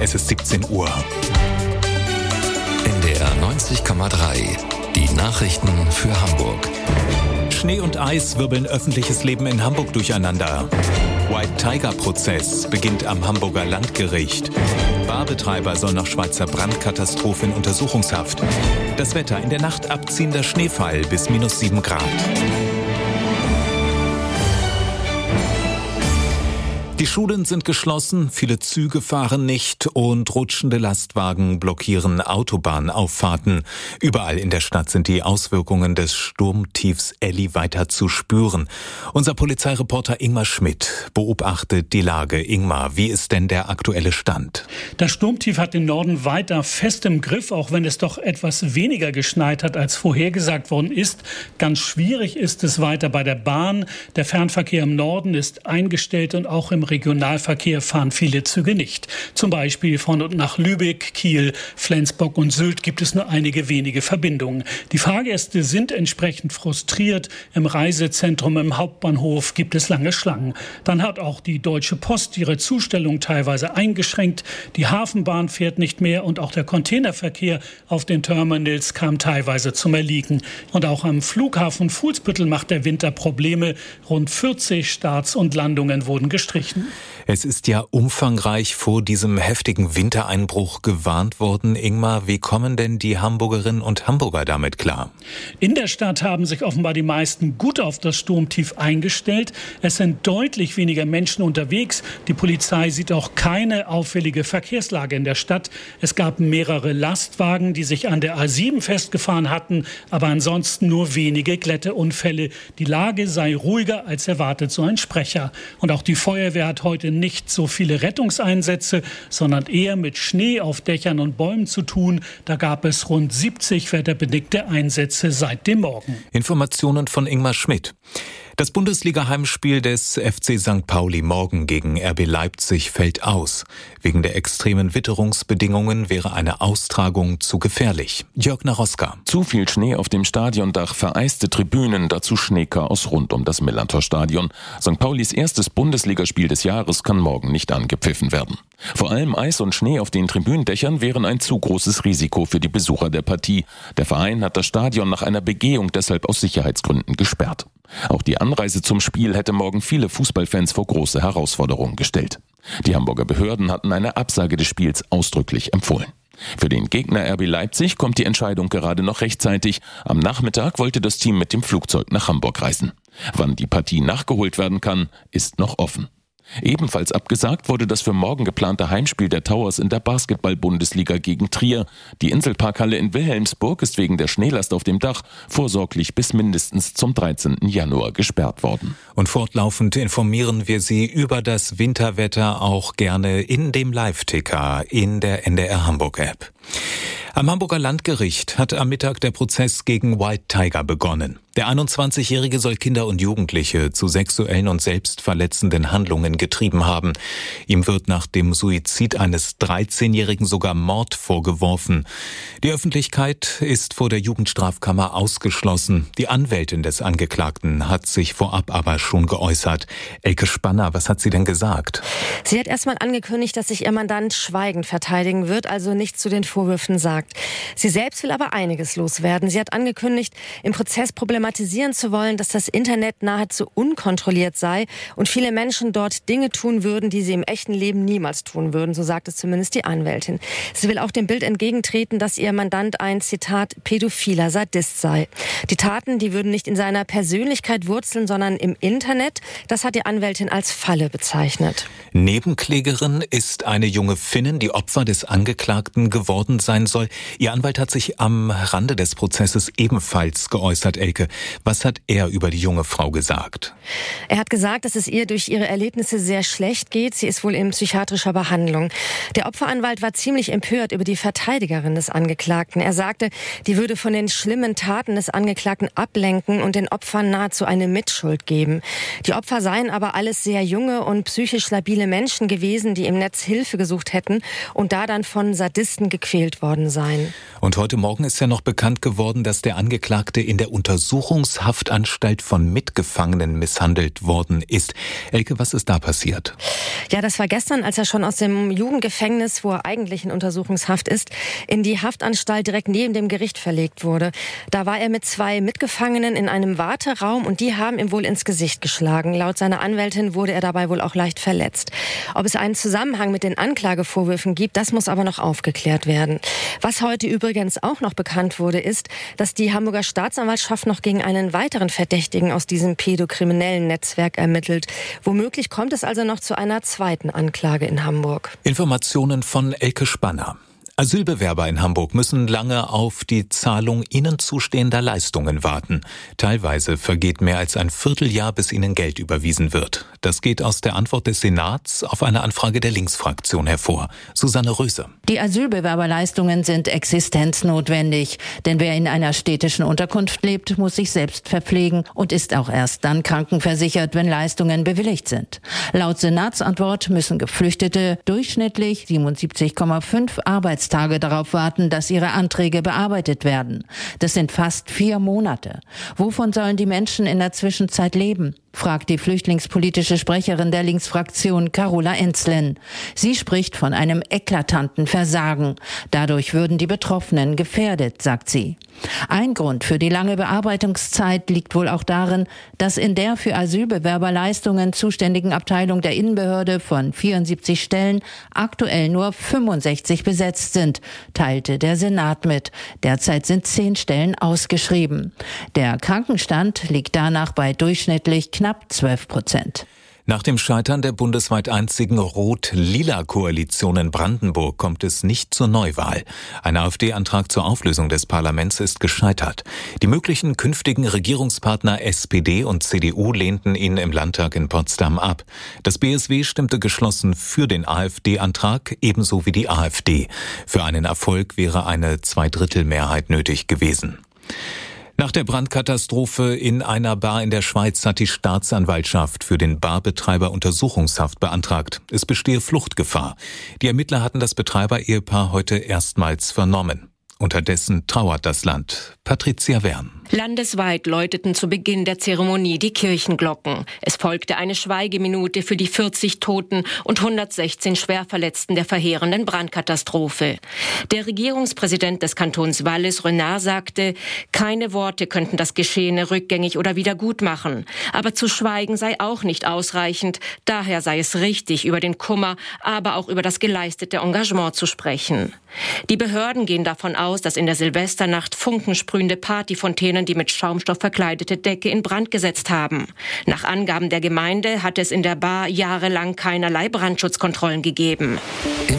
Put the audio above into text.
Es ist 17 Uhr. NDR 90,3. Die Nachrichten für Hamburg. Schnee und Eis wirbeln öffentliches Leben in Hamburg durcheinander. White-Tiger-Prozess beginnt am Hamburger Landgericht. Barbetreiber soll nach Schweizer Brandkatastrophe in Untersuchungshaft. Das Wetter: in der Nacht abziehender Schneefall bis -7 Grad. Die Schulen sind geschlossen, viele Züge fahren nicht und rutschende Lastwagen blockieren Autobahnauffahrten. Überall in der Stadt sind die Auswirkungen des Sturmtiefs Elli weiter zu spüren. Unser Polizeireporter Ingmar Schmidt beobachtet die Lage. Ingmar, wie ist denn der aktuelle Stand? Das Sturmtief hat den Norden weiter fest im Griff, auch wenn es doch etwas weniger geschneit hat, als vorhergesagt worden ist. Ganz schwierig ist es weiter bei der Bahn. Der Fernverkehr im Norden ist eingestellt und auch im Regionalverkehr fahren viele Züge nicht. Zum Beispiel von und nach Lübeck, Kiel, Flensburg und Sylt gibt es nur einige wenige Verbindungen. Die Fahrgäste sind entsprechend frustriert. Im Reisezentrum im Hauptbahnhof gibt es lange Schlangen. Dann hat auch die Deutsche Post ihre Zustellung teilweise eingeschränkt. Die Hafenbahn fährt nicht mehr und auch der Containerverkehr auf den Terminals kam teilweise zum Erliegen. Und auch am Flughafen Fuhlsbüttel macht der Winter Probleme. Rund 40 Starts und Landungen wurden gestrichen. Es ist ja umfangreich vor diesem heftigen Wintereinbruch gewarnt worden. Ingmar, wie kommen denn die Hamburgerinnen und Hamburger damit klar? In der Stadt haben sich offenbar die meisten gut auf das Sturmtief eingestellt. Es sind deutlich weniger Menschen unterwegs. Die Polizei sieht auch keine auffällige Verkehrslage in der Stadt. Es gab mehrere Lastwagen, die sich an der A7 festgefahren hatten, aber ansonsten nur wenige Glätteunfälle. Die Lage sei ruhiger als erwartet, so ein Sprecher. Und auch die Feuerwehr hat heute nicht so viele Rettungseinsätze, sondern eher mit Schnee auf Dächern und Bäumen zu tun. Da gab es rund 70 wetterbedingte Einsätze seit dem Morgen. Informationen von Ingmar Schmidt. Das Bundesliga-Heimspiel des FC St. Pauli morgen gegen RB Leipzig fällt aus. Wegen der extremen Witterungsbedingungen wäre eine Austragung zu gefährlich. Jörg Naroska. Zu viel Schnee auf dem Stadiondach, vereiste Tribünen, dazu Schneechaos rund um das Millantor-Stadion. St. Paulis erstes Bundesligaspiel des Jahres kann morgen nicht angepfiffen werden. Vor allem Eis und Schnee auf den Tribünendächern wären ein zu großes Risiko für die Besucher der Partie. Der Verein hat das Stadion nach einer Begehung deshalb aus Sicherheitsgründen gesperrt. Auch die Anreise zum Spiel hätte morgen viele Fußballfans vor große Herausforderungen gestellt. Die Hamburger Behörden hatten eine Absage des Spiels ausdrücklich empfohlen. Für den Gegner RB Leipzig kommt die Entscheidung gerade noch rechtzeitig. Am Nachmittag wollte das Team mit dem Flugzeug nach Hamburg reisen. Wann die Partie nachgeholt werden kann, ist noch offen. Ebenfalls abgesagt wurde das für morgen geplante Heimspiel der Towers in der Basketball-Bundesliga gegen Trier. Die Inselparkhalle in Wilhelmsburg ist wegen der Schneelast auf dem Dach vorsorglich bis mindestens zum 13. Januar gesperrt worden. Und fortlaufend informieren wir Sie über das Winterwetter auch gerne in dem Live-Ticker in der NDR Hamburg-App. Am Hamburger Landgericht hat am Mittag der Prozess gegen White-Tiger begonnen. Der 21-Jährige soll Kinder und Jugendliche zu sexuellen und selbstverletzenden Handlungen getrieben haben. Ihm wird nach dem Suizid eines 13-Jährigen sogar Mord vorgeworfen. Die Öffentlichkeit ist vor der Jugendstrafkammer ausgeschlossen. Die Anwältin des Angeklagten hat sich vorab aber schon geäußert. Elke Spanner, was hat sie denn gesagt? Sie hat erstmal angekündigt, dass sich ihr Mandant schweigend verteidigen wird, also nichts zu den Vorwürfen sagt. Sie selbst will aber einiges loswerden. Sie hat angekündigt, im Prozess problematisieren zu wollen, dass das Internet nahezu unkontrolliert sei und viele Menschen dort Dinge tun würden, die sie im echten Leben niemals tun würden, so sagt es zumindest die Anwältin. Sie will auch dem Bild entgegentreten, dass ihr Mandant ein, Zitat, pädophiler Sadist sei. Die Taten, die würden nicht in seiner Persönlichkeit wurzeln, sondern im Internet. Das hat die Anwältin als Falle bezeichnet. Nebenklägerin ist eine junge Finnin, die Opfer des Angeklagten geworden sein soll. Ihr Anwalt hat sich am Rande des Prozesses ebenfalls geäußert, Elke. Was hat er über die junge Frau gesagt? Er hat gesagt, dass es ihr durch ihre Erlebnisse sehr schlecht geht. Sie ist wohl in psychiatrischer Behandlung. Der Opferanwalt war ziemlich empört über die Verteidigerin des Angeklagten. Er sagte, die würde von den schlimmen Taten des Angeklagten ablenken und den Opfern nahezu eine Mitschuld geben. Die Opfer seien aber alles sehr junge und psychisch labile Menschen gewesen, die im Netz Hilfe gesucht hätten und da dann von Sadisten gequält worden seien. Und heute Morgen ist ja noch bekannt geworden, dass der Angeklagte in der Untersuchung Untersuchungshaftanstalt von Mitgefangenen misshandelt worden ist. Elke, was ist da passiert? Ja, das war gestern, als er schon aus dem Jugendgefängnis, wo er eigentlich in Untersuchungshaft ist, in die Haftanstalt direkt neben dem Gericht verlegt wurde. Da war er mit 2 Mitgefangenen in einem Warteraum und die haben ihm wohl ins Gesicht geschlagen. Laut seiner Anwältin wurde er dabei wohl auch leicht verletzt. Ob es einen Zusammenhang mit den Anklagevorwürfen gibt, das muss aber noch aufgeklärt werden. Was heute übrigens auch noch bekannt wurde, ist, dass die Hamburger Staatsanwaltschaft noch gegen einen weiteren Verdächtigen aus diesem pädokriminellen Netzwerk ermittelt. Womöglich kommt es also noch zu einer zweiten Anklage in Hamburg. Informationen von Elke Spanner. Asylbewerber in Hamburg müssen lange auf die Zahlung ihnen zustehender Leistungen warten. Teilweise vergeht mehr als ein Vierteljahr, bis ihnen Geld überwiesen wird. Das geht aus der Antwort des Senats auf eine Anfrage der Linksfraktion hervor. Susanne Röse. Die Asylbewerberleistungen sind existenznotwendig. Denn wer in einer städtischen Unterkunft lebt, muss sich selbst verpflegen und ist auch erst dann krankenversichert, wenn Leistungen bewilligt sind. Laut Senatsantwort müssen Geflüchtete durchschnittlich 77,5 Arbeitstage darauf warten, dass ihre Anträge bearbeitet werden. Das sind fast 4 Monate. Wovon sollen die Menschen in der Zwischenzeit leben? Fragt die flüchtlingspolitische Sprecherin der Linksfraktion Carola Enzlen. Sie spricht von einem eklatanten Versagen. Dadurch würden die Betroffenen gefährdet, sagt sie. Ein Grund für die lange Bearbeitungszeit liegt wohl auch darin, dass in der für Asylbewerberleistungen zuständigen Abteilung der Innenbehörde von 74 Stellen aktuell nur 65 besetzt sind, teilte der Senat mit. Derzeit sind 10 Stellen ausgeschrieben. Der Krankenstand liegt danach bei durchschnittlich knapp 12%. Nach dem Scheitern der bundesweit einzigen Rot-Lila-Koalition in Brandenburg kommt es nicht zur Neuwahl. Ein AfD-Antrag zur Auflösung des Parlaments ist gescheitert. Die möglichen künftigen Regierungspartner SPD und CDU lehnten ihn im Landtag in Potsdam ab. Das BSW stimmte geschlossen für den AfD-Antrag, ebenso wie die AfD. Für einen Erfolg wäre eine Zweidrittelmehrheit nötig gewesen. Nach der Brandkatastrophe in einer Bar in der Schweiz hat die Staatsanwaltschaft für den Barbetreiber Untersuchungshaft beantragt. Es bestehe Fluchtgefahr. Die Ermittler hatten das Betreiber-Ehepaar heute erstmals vernommen. Unterdessen trauert das Land. Patricia Wern. Landesweit läuteten zu Beginn der Zeremonie die Kirchenglocken. Es folgte eine Schweigeminute für die 40 Toten und 116 Schwerverletzten der verheerenden Brandkatastrophe. Der Regierungspräsident des Kantons Wallis, Renard, sagte, keine Worte könnten das Geschehene rückgängig oder wiedergutmachen. Aber zu schweigen sei auch nicht ausreichend. Daher sei es richtig, über den Kummer, aber auch über das geleistete Engagement zu sprechen. Die Behörden gehen davon aus, dass in der Silvesternacht funkensprühende Partyfontänen die mit Schaumstoff verkleidete Decke in Brand gesetzt haben. Nach Angaben der Gemeinde hat es in der Bar jahrelang keinerlei Brandschutzkontrollen gegeben.